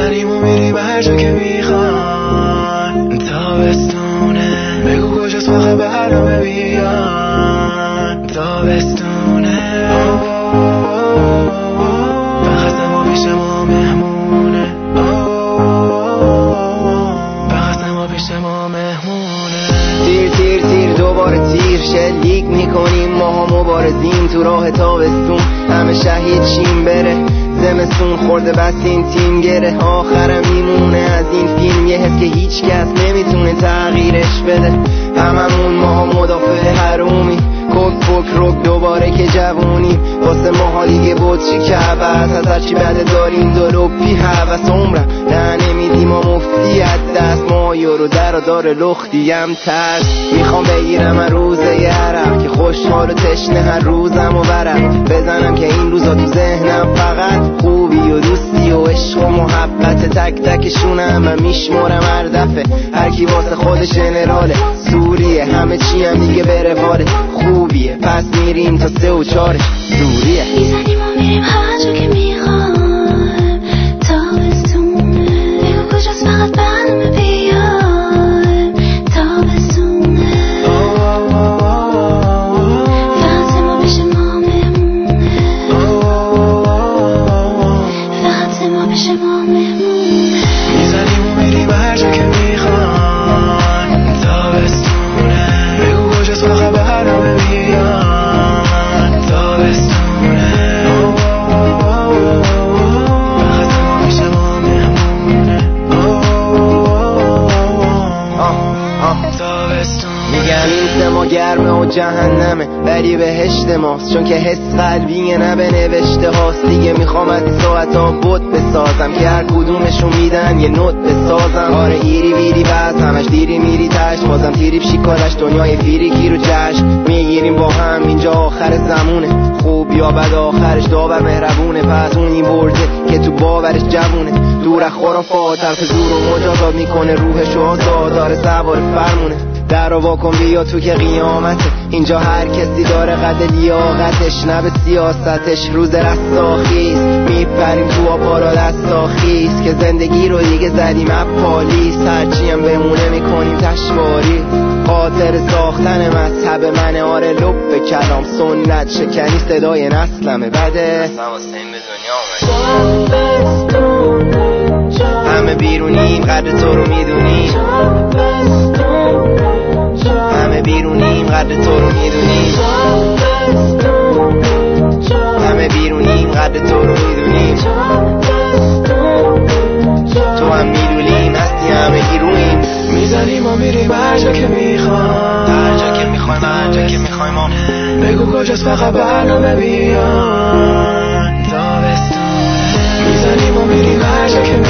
میزنیم و میریم هر جا که میخوان. تابستونه بگو کجاست فقط برنامه بیان. تابستونه فقط ما پیش ما مهمونه. فقط ما پیش ما مهمونه. تیر تیر تیر دوباره تیر شلیک میکنیم ماها مبارزیم تو راه تابستون. همه شهید شیم بره زمستون خورده بس این تیم گره. آخرم میمونه از این فیلم یه حس که هیچ کس نمیتونه تغییرش بده. هممون ماها مدافع حرومی کک پک رک دوباره که جوونیم. واسه ماها دیگه بطری که عباس از هرچی بده داریم دلوپی حوث عمرم ده نمیدیم و مفتی از دست. ما یورو در و دار لختیم ترس. میخوام بگیرم من روزه یه عرق که خوشحال و تشنه هر روزم و برم بزنم که این روزا تو ذهنم فقط خوبی و دوستی و عشق و محبت. تک تکشونم من میشمرم هر دفعه هر کی واسه خودش جنراله سوریه. همه چی هم دیگه بره واره خوبیه پس میریم تا 3 و 4 دوریه. میزنیم و میریم هر جا که میخوایم. تابستونه بگو کجاست فقط برنامه بیایم. تابستونه فقط ما پیش ما مهمونه. فقط ما پیش ما مهمونه. میزنیم و میریم هر جا که میخوان. تابستونه بگو کجاست فقط برنامه بیان. تابستونه فقط ما پیش ما مهمونه. میگن این سما گرمه و جهنمه ولی بهشت ماست چون که حس قلبیه نه به نوشته هاست. دیگه میخوام از این ساعت ها بود بسازم که هر کدومشون میدن یه نوت بسازم. آره ایری ویری بس همش دیری میری تشت بازم تیری شکارش دنیای فیریکی رو جشن میگیریم با هم. اینجا آخر زمونه خوب یا بد آخرش داور مهربونه. پس اون این برده که تو باورش جوونه دور از خرافات طرف زور و مجازات میکنه روحش و آزاد داره سوار فرمونه. در رو واکن بیا تو که قیامته اینجا هر کسی داره قد لیاقتش نه به سیاستش. روز رستاخیز میپریم تو آبارا دستاخیز که زندگی رو دیگه زدیم اپالیس. هرچی هم بمونه میکنیم تشواری خاطر ساختن مذهب منه. آره لب به کلام سنت شکنی صدای نسلمه بده همه بیرونیم قدر تو رو میدونیم. همه بیرونیم قدر تو رو میدونیم. همه بیرونیم قدر تو رو میدونیم. تو هم میدونیم هستی همه گیرویم. میزنیم و میریم هر جا که میخوایم. هر جا که میخوایم هر جا که میخوایم. بگو کجاست فقط برنامه بیان. تابستونه میزنیم و میریم هر جا که